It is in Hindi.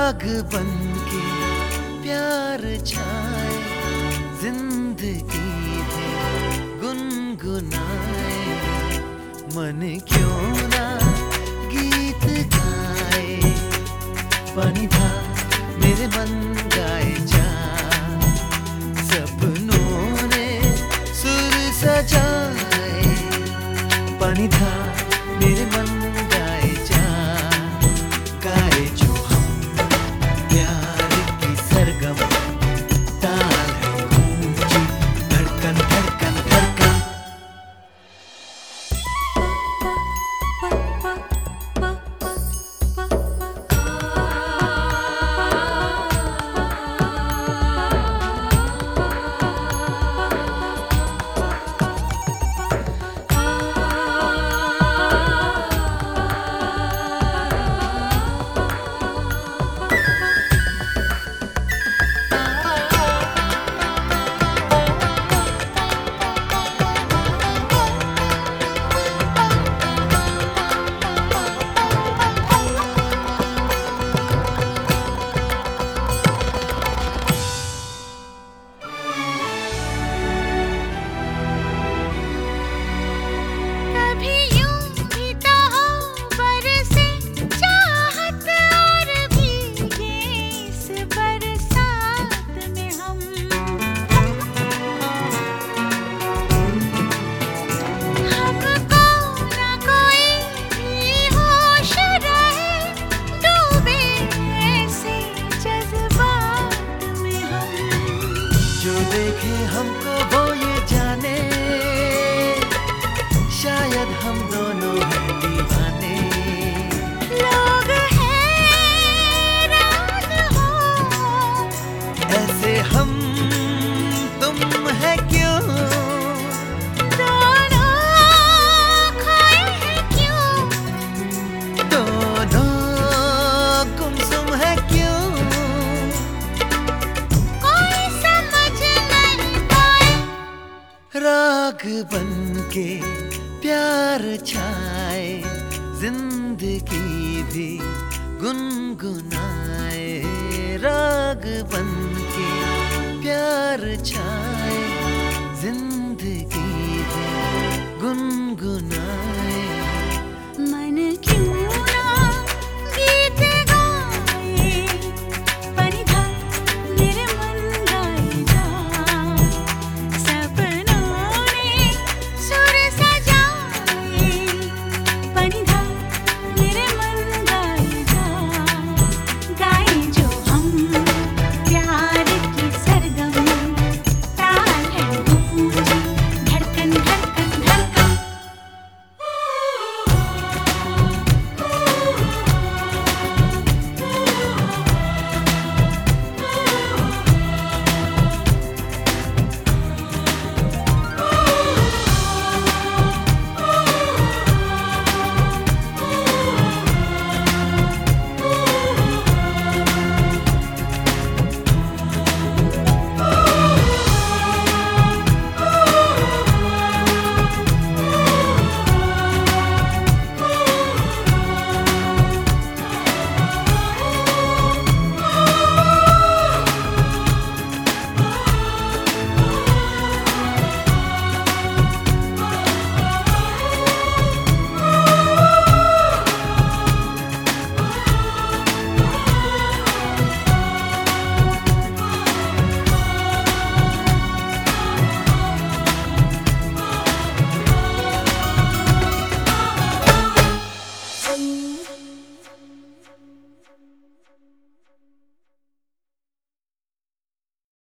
राग बनके प्यार छाए, जिंदगी में गुनगुनाए, मन क्यों ना गीत गाए। पानी था मेरे मन गाए जा, सपनों ने सुर सजाए। पानी था मेरे मन गाए जा, गाए जो हम प्यार की सरगम, ताल है ऊंची धड़कन धड़कन धड़कन। देखे हमको वो ये जाने, शायद हम दोनों हैं दीवाने। लोग हैरान हो, ऐसे हम तुम है क्यों, दोनों खोए हैं क्यों, दोनों गुमसुम है क्यों। राग बनके प्यार छाए, जिंदगी भी गुनगुनाए। राग बनके प्यार छाए, जिंदगी भी गुनगुनाए।